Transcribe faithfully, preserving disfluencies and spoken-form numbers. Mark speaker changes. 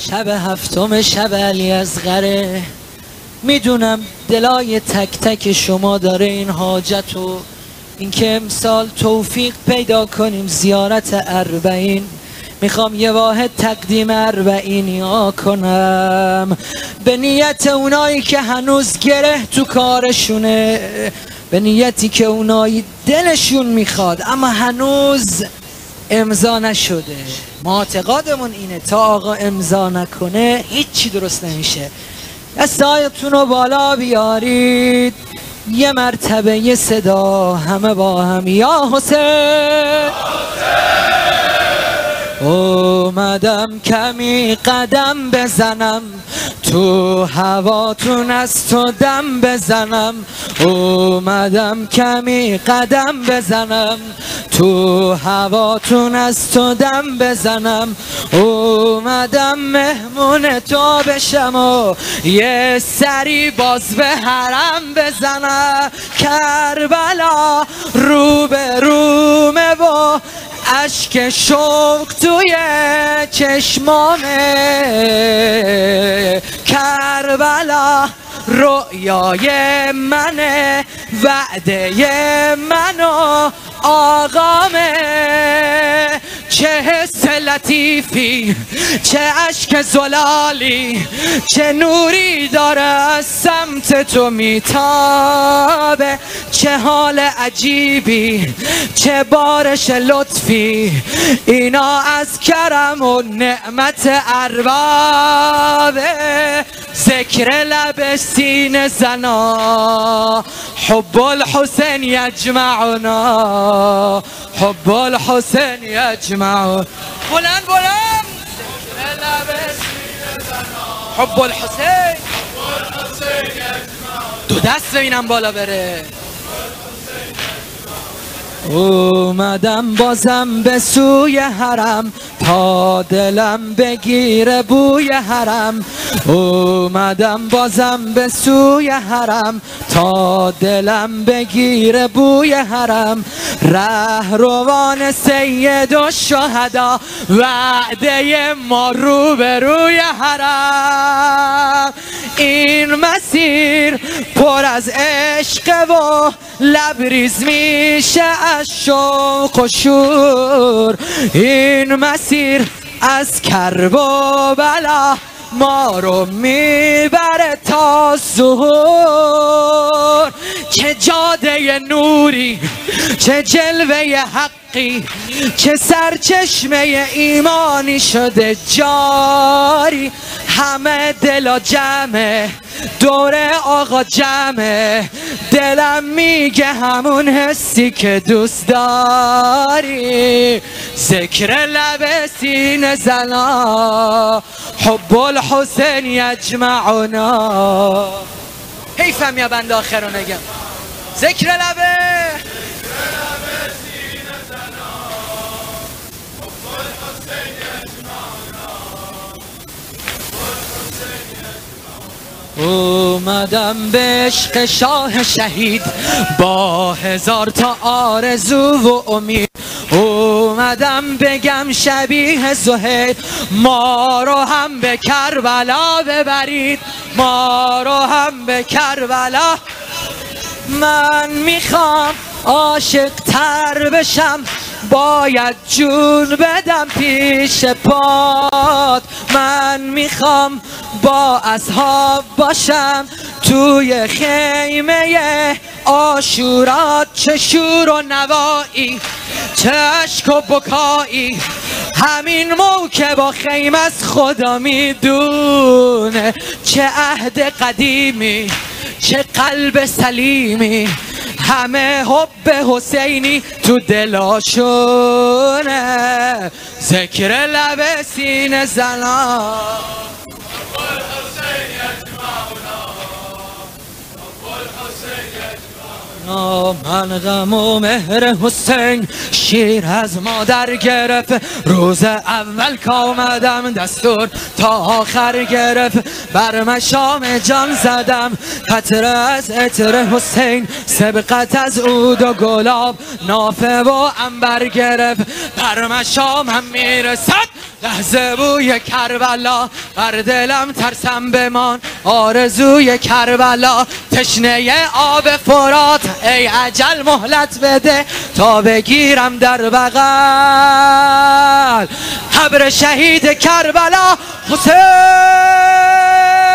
Speaker 1: شب هفتم شب علی اصغره، میدونم دلای تک تک شما داره این حاجت و اینکه امسال توفیق پیدا کنیم زیارت اربعین. میخوام یه واحد تقدیم اربعینیا کنم به نیت اونایی که هنوز گره تو کارشونه، به نیتی که اونایی دلشون میخواد اما هنوز امضا نشده. ما اعتقادمون اینه تا آقا امضا نکنه هیچی درست نمیشه. دستایتون رو بالا بیارید، یه مرتبه یه صدا همه با هم یا حسین. اومدم کمی قدم بزنم تو هواتون از تو دم بزنم، اومدم کمی قدم بزنم تو هواتون از تو دم بزنم، اومدم مهمون تو بشم و یه سری باز به حرم بزنم. کربلا رو به رومه و اشک شوق توی چشمامه، کربلا رؤیای منه وعده من و آقامه. چه حس لطیفی، چه اشک زلالی، چه نوری داره از سمت تو میتابه، چه حال عجیبی، چه بارش لطفی، اینا از کرم و نعمت اربابه. ذکر لب سینه زنا حب الحسین یجمعنا، حب الحسین یجمعنا. بلند بلند ذکر لب سینه زنا حب الحسین، حب الحسین یجمعنا. دو دست ببینم بالا بره. اومدم بازم به سوی حرم تا دلم بگیره بوی حرم، اومدم بازم به سوی حرم تا دلم بگیره بوی حرم. رهروان سید الشهدا وعده ما رو به روی حرم. این مسیر پر از عشق و لبریز میشه از شوق و شور، این مسیر از کرب و بلا ما رو میبره تا ظهور. چه جاده نوری، چه جلوه حقی، چه سرچشمه ایمانی شده جاری، همه دلا جمعه دور آقا جمعه، دلم میگه همون حسی که دوست داری. ذکر لب سینه زنا حب الحسین یجمعنا. حیفم یا بند آخر رو نگم. ذکر لبه اومدم به عشق شاه شهید با هزار تا آرزو و امید، اومدم بگم شبیه زهیر ما رو هم به کربلا ببرید، ما رو هم به کربلا. من میخوام عاشق تر بشم باید جون بدم پیش پات، من میخوام با اصحاب باشم توی خیمه عاشورات. چه شور و نوایی، چه اشک و بکایی، همین موکب با خیمه از خدا میدونه. چه عهد قدیمی، چه قلب سلیمی، همه حب حسینی تو دلاشونه. ذکر لب سینه زنا من غم و مهر حسین شیر از مادر گرفت، روز اول که آمدم دستور تا آخر گرفت، بر مشام جان زدم قطره از عطر حسین، سبقت از عود و گلاب نافه و عنبر گرفت، بر مشامم میرسد لحظه بوی کربلا، بر دلم ترسم بمان آرزوی کربلا، تشنه آب فرات ای اجل مهلت بده تا بگیرم در بغل قبر شهید کربلا حسین.